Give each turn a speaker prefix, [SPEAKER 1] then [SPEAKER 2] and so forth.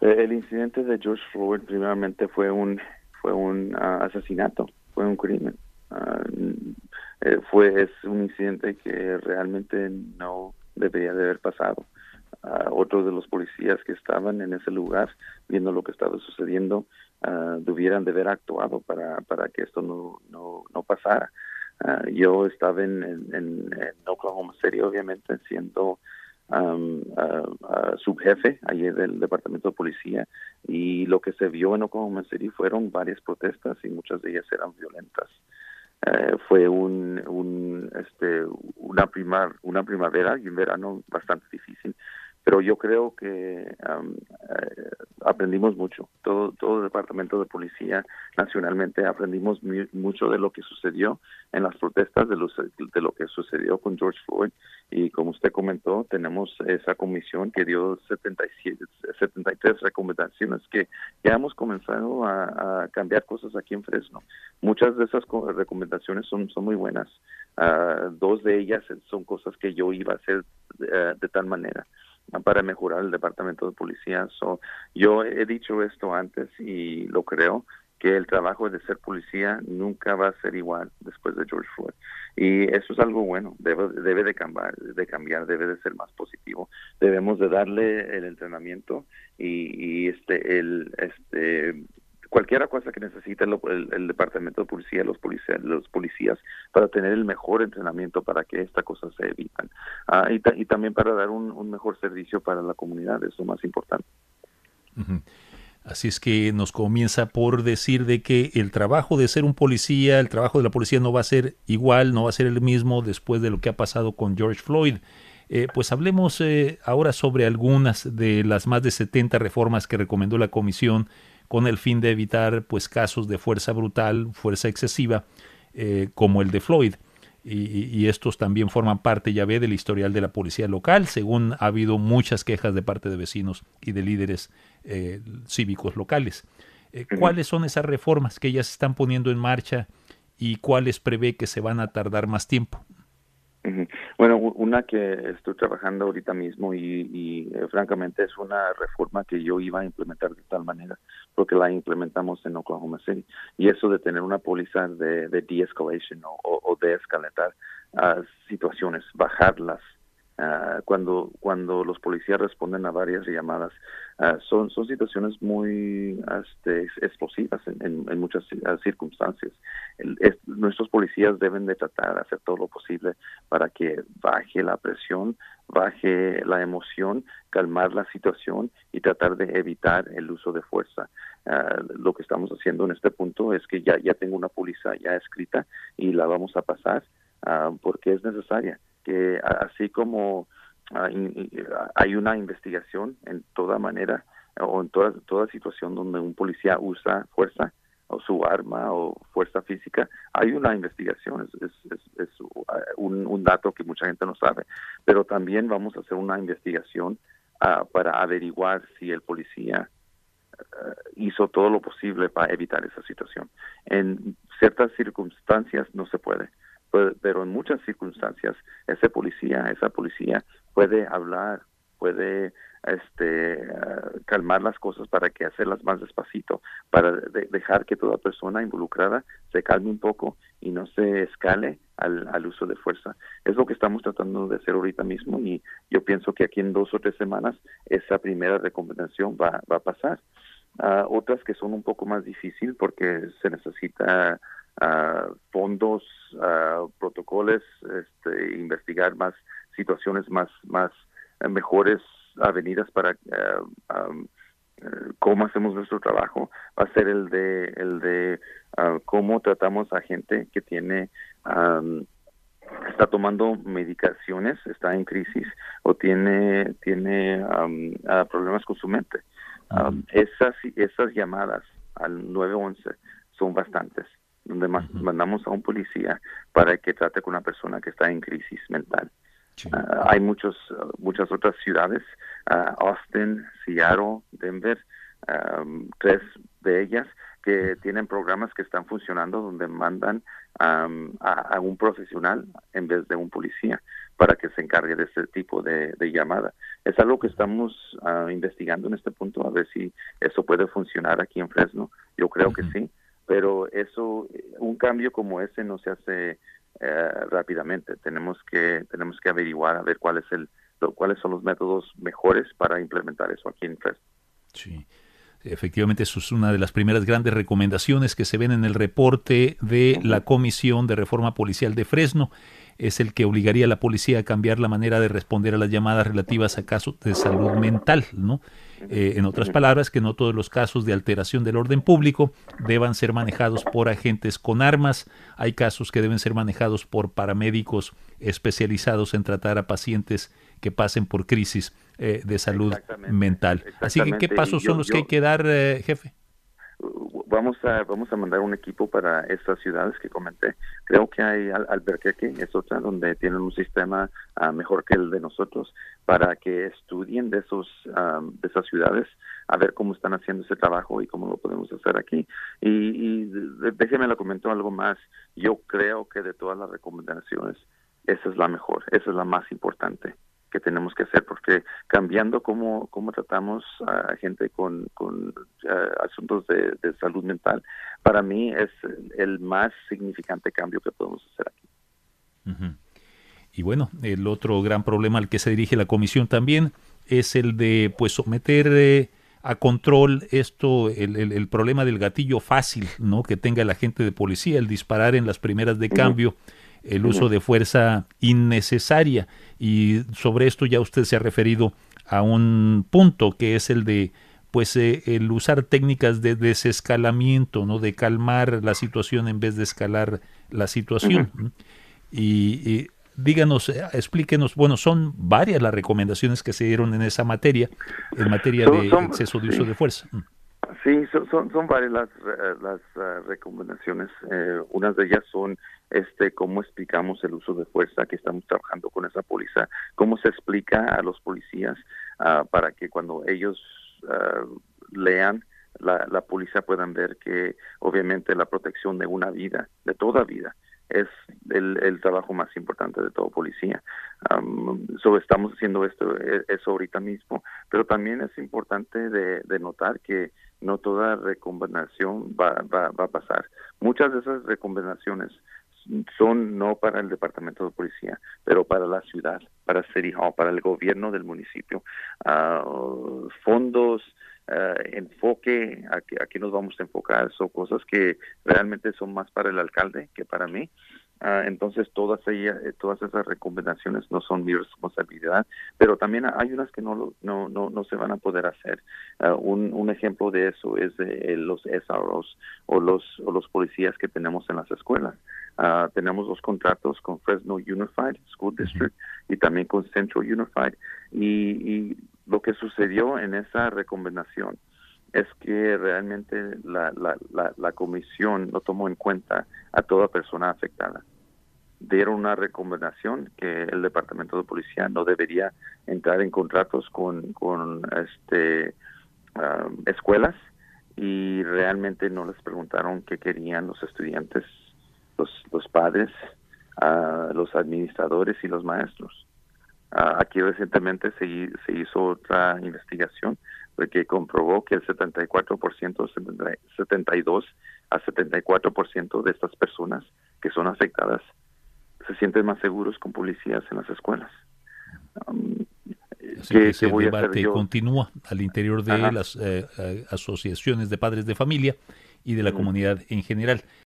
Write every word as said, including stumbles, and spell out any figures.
[SPEAKER 1] Eh, El incidente de George Floyd primeramente fue un fue un ah, asesinato, fue un crimen. Ah, eh, fue es un incidente que realmente no debería de haber pasado. Ah, otros de los policías que estaban en ese lugar viendo lo que estaba sucediendo ah, debieran de haber actuado para para que esto no no no pasara. Ah, yo estaba en, en, en en Oklahoma City, obviamente, siendo um, uh, uh, subjefe allí del departamento de policía, y lo que se vio en Oklahoma City fueron varias protestas y muchas de ellas eran violentas. Eh, fue un, un este una primar una primavera y un verano bastante difícil, pero yo creo que um, eh, aprendimos mucho. Todo todo el departamento de policía nacionalmente aprendimos mu mucho de lo que sucedió en las protestas, de, los, de lo que sucedió con George Floyd, y como usted comentó, tenemos esa comisión que dio setenta y siete, setenta y tres recomendaciones que ya hemos comenzado a, a cambiar cosas aquí en Fresno. Muchas de esas recomendaciones son, son muy buenas. Uh, dos de ellas son cosas que yo iba a hacer uh, de tal manera uh, para mejorar el departamento de policía. So, yo he dicho esto antes y lo creo, que el trabajo de ser policía nunca va a ser igual después de George Floyd. Y eso es algo bueno, debe, debe de cambiar, de cambiar, debe de ser más positivo. Debemos de darle el entrenamiento y, y este, el, este, cualquier cosa que necesite el, el, el departamento de policía, los policías, los policías, para tener el mejor entrenamiento para que estas cosas se evitan. Uh, y, ta y también para dar un, un mejor servicio para la comunidad, es lo más importante.
[SPEAKER 2] Uh-huh. Así es que nos comienza por decir de que el trabajo de ser un policía, el trabajo de la policía no va a ser igual, no va a ser el mismo después de lo que ha pasado con George Floyd. Eh, pues hablemos eh, ahora sobre algunas de las más de setenta reformas que recomendó la comisión con el fin de evitar pues casos de fuerza brutal, fuerza excesiva, eh, como el de Floyd. Y, y estos también forman parte, ya ve, del historial de la policía local, según ha habido muchas quejas de parte de vecinos y de líderes eh, cívicos locales. Eh,
[SPEAKER 1] Uh-huh.
[SPEAKER 2] ¿Cuáles son esas reformas que ya se están poniendo en marcha y cuáles prevé que se van a tardar más tiempo?
[SPEAKER 1] Uh-huh. Bueno, una que estoy trabajando ahorita mismo y, y eh, francamente es una reforma que yo iba a implementar de tal manera, porque la implementamos en Oklahoma City, y eso de tener una póliza de, de de-escalation o, o, o de escalatar uh, situaciones, bajarlas. Uh, cuando cuando los policías responden a varias llamadas, uh, son son situaciones muy este, explosivas en, en, en muchas uh, circunstancias. El, es, nuestros policías deben de tratar de hacer todo lo posible para que baje la presión, baje la emoción, calmar la situación y tratar de evitar el uso de fuerza. Uh, lo que estamos haciendo en este punto es que ya ya tengo una póliza ya escrita y la vamos a pasar uh, porque es necesaria. Que así como uh, in, in, hay una investigación en toda manera o en toda, toda situación donde un policía usa fuerza o su arma o fuerza física, hay una investigación, es, es, es, es un, un dato que mucha gente no sabe, pero también vamos a hacer una investigación uh, para averiguar si el policía uh, hizo todo lo posible para evitar esa situación. En ciertas circunstancias no se puede, pero en muchas circunstancias ese policía, esa policía puede hablar, puede este uh, calmar las cosas para que hacerlas más despacito, para de dejar que toda persona involucrada se calme un poco y no se escale al, al uso de fuerza. Es lo que estamos tratando de hacer ahorita mismo, y yo pienso que aquí en dos o tres semanas esa primera recomendación va, va a pasar. Uh, otras que son un poco más difíciles porque se necesita Uh, fondos, uh, protocolos, este, investigar más situaciones más, más uh, mejores avenidas para uh, um, uh, cómo hacemos nuestro trabajo. Va a ser el de el de uh, cómo tratamos a gente que tiene um, está tomando medicaciones, está en crisis o tiene tiene um, uh, problemas con su mente. Um, uh-huh. esas esas llamadas al nueve once son bastantes, donde más uh-huh. mandamos a un policía para que trate con una persona que está en crisis mental. Sí. Uh, hay muchos, uh, muchas otras ciudades, uh, Austin, Seattle, Denver, um, tres de ellas que tienen programas que están funcionando donde mandan um, a, a un profesional en vez de un policía para que se encargue de este tipo de, de llamada. Es algo que estamos uh, investigando en este punto, a ver si eso puede funcionar aquí en Fresno. Yo creo uh-huh. que sí, pero eso, un cambio como ese no se hace uh, rápidamente. Tenemos que tenemos que averiguar a ver cuál es el lo, cuáles son los métodos mejores para implementar eso aquí en Fresno.
[SPEAKER 2] Sí. Efectivamente, eso es una de las primeras grandes recomendaciones que se ven en el reporte de la Comisión de Reforma Policial de Fresno. Es el que obligaría a la policía a cambiar la manera de responder a las llamadas relativas a casos de salud mental, ¿no? Eh, en otras palabras, que no todos los casos de alteración del orden público deban ser manejados por agentes con armas. Hay casos que deben ser manejados por paramédicos especializados en tratar a pacientes que pasen por crisis eh, de salud mental. Así que, ¿qué pasos yo, son los yo, que hay que dar, eh, jefe?
[SPEAKER 1] Vamos a vamos a mandar un equipo para estas ciudades que comenté. Creo que hay Albuquerque, es otra donde tienen un sistema uh, mejor que el de nosotros, para que estudien de esos um, de esas ciudades, a ver cómo están haciendo ese trabajo y cómo lo podemos hacer aquí. Y, y déjeme le comento algo más. Yo creo que de todas las recomendaciones, esa es la mejor, esa es la más importante que tenemos que hacer, porque cambiando cómo, cómo tratamos a gente con, con uh, asuntos de, de salud mental, para mí es el más significante cambio que podemos hacer aquí.
[SPEAKER 2] Uh-huh. Y bueno, el otro gran problema al que se dirige la comisión también es el de pues someter eh, a control esto, el, el, el problema del gatillo fácil, ¿no?, que tenga el agente de policía, el disparar en las primeras de cambio, uh-huh. el uso de fuerza innecesaria. Y sobre esto ya usted se ha referido a un punto que es el de pues eh, el usar técnicas de desescalamiento, ¿no?, de calmar la situación en vez de escalar la situación. Uh-huh. y, y díganos, explíquenos, bueno, son varias las recomendaciones que se dieron en esa materia, en materia
[SPEAKER 1] son,
[SPEAKER 2] de
[SPEAKER 1] son,
[SPEAKER 2] exceso de
[SPEAKER 1] sí.
[SPEAKER 2] uso de fuerza.
[SPEAKER 1] Sí, son, son, son varias las, las uh, recomendaciones. Eh, unas de ellas son este cómo explicamos el uso de fuerza, que estamos trabajando con esa póliza, cómo se explica a los policías uh, para que cuando ellos uh, lean la, la póliza puedan ver que obviamente la protección de una vida, de toda vida, es el, el trabajo más importante de todo policía. Um, so estamos haciendo esto eso ahorita mismo, pero también es importante de, de notar que no toda recomendación va, va, va a pasar. Muchas de esas recomendaciones son no para el departamento de policía, pero para la ciudad, para City Hall, para el gobierno del municipio. Uh, fondos, uh, enfoque, aquí, aquí nos vamos a enfocar, son cosas que realmente son más para el alcalde que para mí. Uh, entonces todas ellas, todas esas recomendaciones no son mi responsabilidad, pero también hay unas que no no no, no se van a poder hacer. Uh, un, un ejemplo de eso es de los S R Os o los o los policías que tenemos en las escuelas. Uh, tenemos los contratos con Fresno Unified School District y también con Central Unified, y, y lo que sucedió en esa recomendación es que realmente la, la, la, la comisión no tomó en cuenta a toda persona afectada. Dieron una recomendación que el departamento de policía no debería entrar en contratos con, con este um, escuelas, y realmente no les preguntaron qué querían los estudiantes, los, los padres, uh, los administradores y los maestros. Uh, aquí recientemente se, se hizo otra investigación que comprobó que el setenta y cuatro por ciento, setenta y dos a setenta y cuatro por ciento de estas personas que son afectadas se sienten más seguros con policías en las escuelas. Um,
[SPEAKER 2] Así que ese debate continúa al interior de Ajá. las eh, asociaciones de padres de familia y de la uh-huh. comunidad en general.